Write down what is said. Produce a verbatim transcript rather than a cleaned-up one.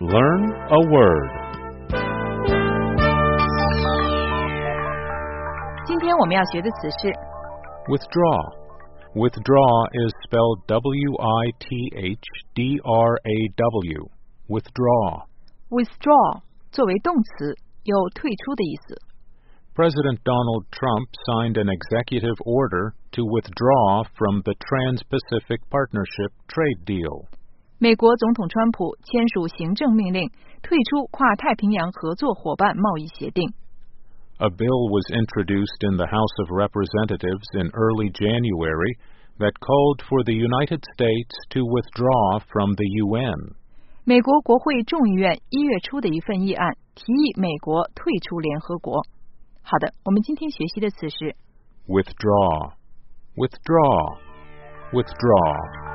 Learn a word. 今天我们要学的词是 Withdraw. Withdraw is spelled W I T H D R A W. Withdraw. withdraw 作为动词，有退出的意思。 President Donald Trump signed an executive order to withdraw from the Trans-Pacific Partnership trade deal. 美国总统川普签署行政命令，退出跨太平洋合作伙伴贸易协定。 A bill was introduced in the House of Representatives in early January that called for the United States to withdraw from the U N. 美国国会众议院一月初的一份议案提议美国退出联合国。好的，我们今天学习的词是 Withdraw. Withdraw. Withdraw.